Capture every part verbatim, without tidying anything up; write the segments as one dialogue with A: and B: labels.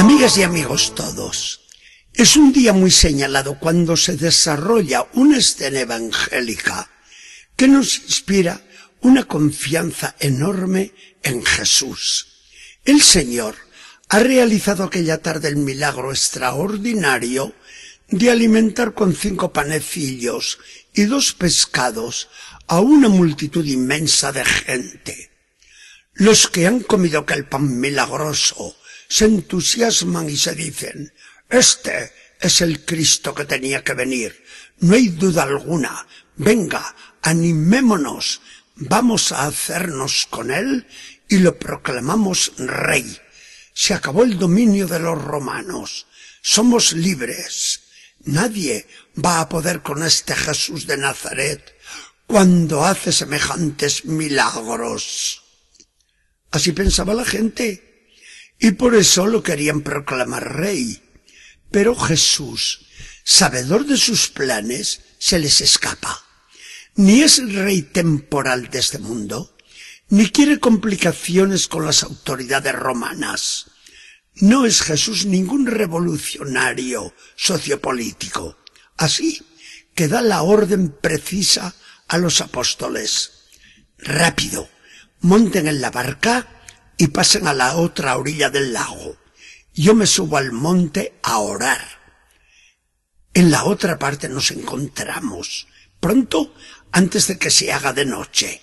A: Amigas y amigos todos, es un día muy señalado cuando se desarrolla una escena evangélica que nos inspira una confianza enorme en Jesús. El Señor ha realizado aquella tarde el milagro extraordinario de alimentar con cinco panecillos y dos pescados a una multitud inmensa de gente. Los que han comido aquel pan milagroso se entusiasman y se dicen: «Este es el Cristo que tenía que venir, no hay duda alguna. Venga, animémonos, vamos a hacernos con él y lo proclamamos rey. Se acabó el dominio de los romanos, somos libres. Nadie va a poder con este Jesús de Nazaret cuando hace semejantes milagros». Así pensaba la gente, y por eso lo querían proclamar rey. Pero Jesús, sabedor de sus planes, se les escapa. Ni es rey temporal de este mundo, ni quiere complicaciones con las autoridades romanas. No es Jesús ningún revolucionario sociopolítico. Así que da la orden precisa a los apóstoles: «Rápido, monten en la barca y pasen a la otra orilla del lago. Yo me subo al monte a orar. En la otra parte nos encontramos pronto, antes de que se haga de noche».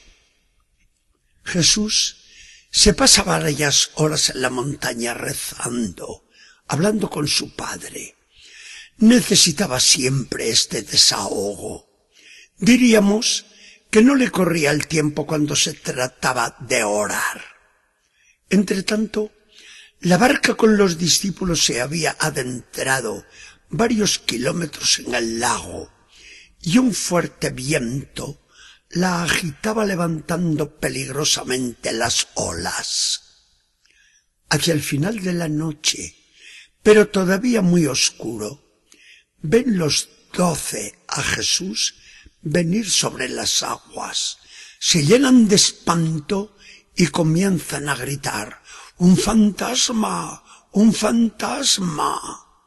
A: Jesús se pasa varias horas en la montaña rezando, hablando con su Padre. Necesitaba siempre este desahogo. Diríamos que no le corría el tiempo cuando se trataba de orar. Entretanto, la barca con los discípulos se había adentrado varios kilómetros en el lago, y un fuerte viento la agitaba levantando peligrosamente las olas. Hacia el final de la noche, pero todavía muy oscuro, ven los doce a Jesús venir sobre las aguas, se llenan de espanto y comienzan a gritar: «¡Un fantasma! ¡Un fantasma!».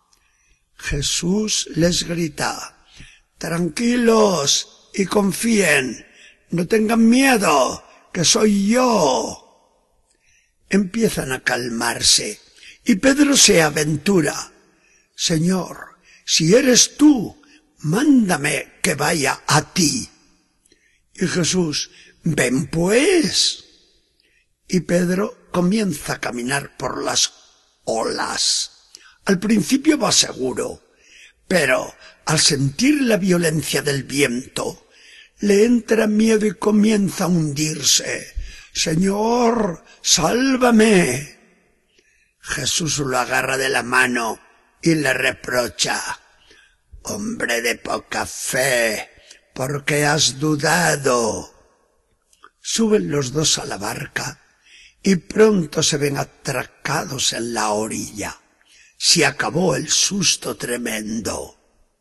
A: Jesús les grita: «Tranquilos y confíen, no tengan miedo, que soy yo». Empiezan a calmarse y Pedro se aventura: «Señor, si eres tú, mándame que vaya a ti». Y Jesús: «Ven pues». Y Pedro comienza a caminar por las olas. Al principio va seguro, pero al sentir la violencia del viento, le entra miedo y comienza a hundirse. «Señor, sálvame». Jesús lo agarra de la mano y le reprocha: «Hombre de poca fe, ¿por qué has dudado?». Suben los dos a la barca y pronto se ven atracados en la orilla. Se acabó el susto tremendo.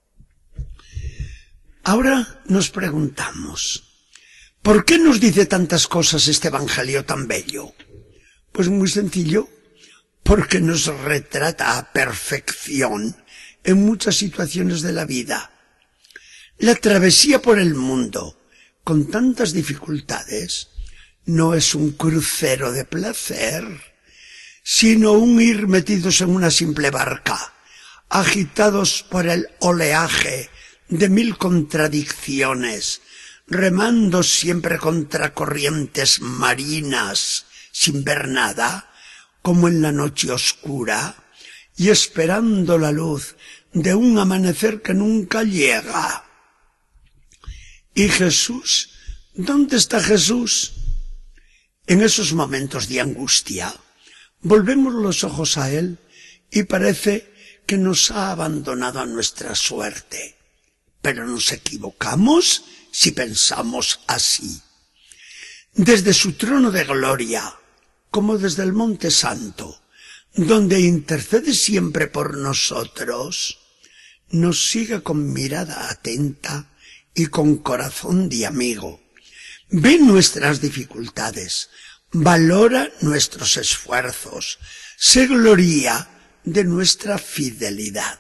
A: Ahora nos preguntamos: ¿por qué nos dice tantas cosas este evangelio tan bello? Pues muy sencillo, porque nos retrata a perfección en muchas situaciones de la vida. La travesía por el mundo, con tantas dificultades, no es un crucero de placer, sino un ir metidos en una simple barca, agitados por el oleaje de mil contradicciones, remando siempre contra corrientes marinas, sin ver nada, como en la noche oscura, y esperando la luz de un amanecer que nunca llega. ¿Y Jesús? ¿Dónde está Jesús? En esos momentos de angustia, volvemos los ojos a Él y parece que nos ha abandonado a nuestra suerte. Pero nos equivocamos si pensamos así. Desde su trono de gloria, como desde el Monte Santo, donde intercede siempre por nosotros, nos sigue con mirada atenta y con corazón de amigo. Ve nuestras dificultades, valora nuestros esfuerzos, se gloría de nuestra fidelidad.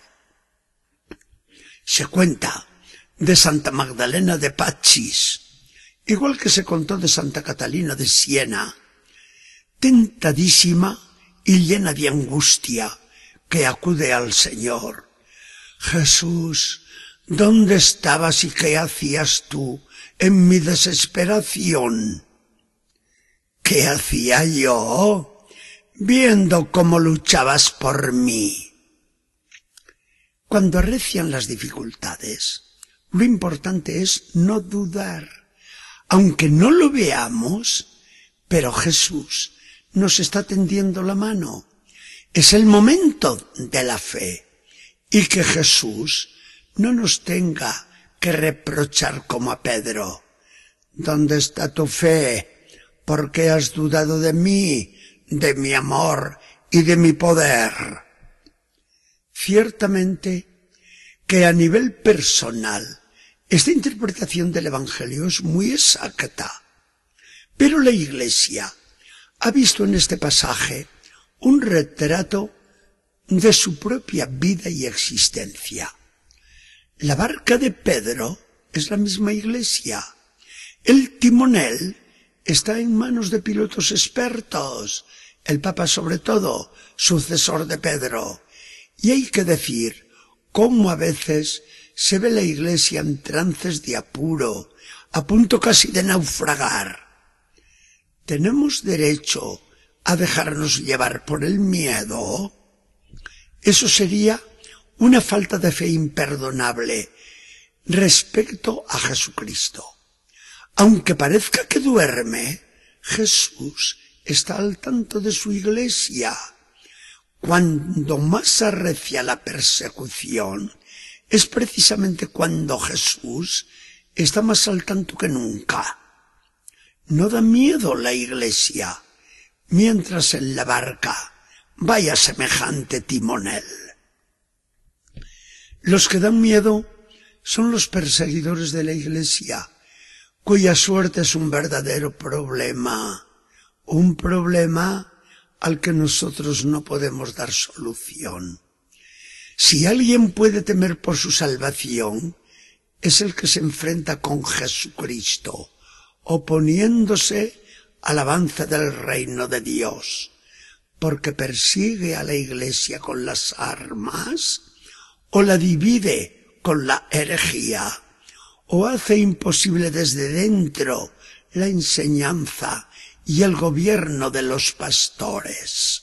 A: Se cuenta de Santa Magdalena de Pachis, igual que se contó de Santa Catalina de Siena, tentadísima y llena de angustia, que acude al Señor. Jesús, ¿dónde estabas y qué hacías tú en mi desesperación? ¿Qué hacía yo viendo cómo luchabas por mí? Cuando arrecian las dificultades, lo importante es no dudar, aunque no lo veamos, pero Jesús nos está tendiendo la mano. Es el momento de la fe, y que Jesús no nos tenga que reprochar como a Pedro. ¿Dónde está tu fe? ¿Por qué has dudado de mí, de mi amor y de mi poder? Ciertamente que a nivel personal esta interpretación del Evangelio es muy exacta, pero la Iglesia ha visto en este pasaje un retrato de su propia vida y existencia. La barca de Pedro es la misma Iglesia. El timonel está en manos de pilotos expertos, el Papa sobre todo, sucesor de Pedro. Y hay que decir cómo a veces se ve la Iglesia en trances de apuro, a punto casi de naufragar. ¿Tenemos derecho a dejarnos llevar por el miedo? Eso sería una falta de fe imperdonable respecto a Jesucristo. Aunque parezca que duerme, Jesús está al tanto de su Iglesia. Cuando más arrecia la persecución, es precisamente cuando Jesús está más al tanto que nunca. No da miedo la Iglesia, mientras en la barca vaya semejante timonel. Los que dan miedo son los perseguidores de la Iglesia, cuya suerte es un verdadero problema, un problema al que nosotros no podemos dar solución. Si alguien puede temer por su salvación, es el que se enfrenta con Jesucristo, oponiéndose al avance del reino de Dios, porque persigue a la Iglesia con las armas, o la divide con la herejía, o hace imposible desde dentro la enseñanza y el gobierno de los pastores.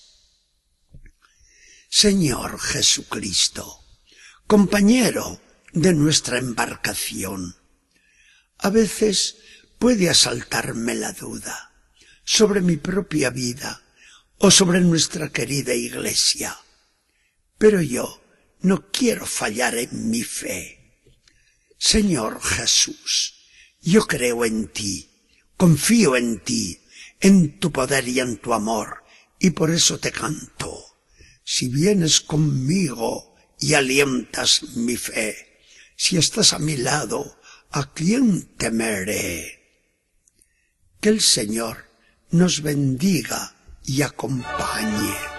A: Señor Jesucristo, compañero de nuestra embarcación, a veces puede asaltarme la duda sobre mi propia vida o sobre nuestra querida Iglesia, pero yo no quiero fallar en mi fe. Señor Jesús, yo creo en ti, confío en ti, en tu poder y en tu amor, y por eso te canto. Si vienes conmigo y alientas mi fe, si estás a mi lado, ¿a quién temeré? Que el Señor nos bendiga y acompañe.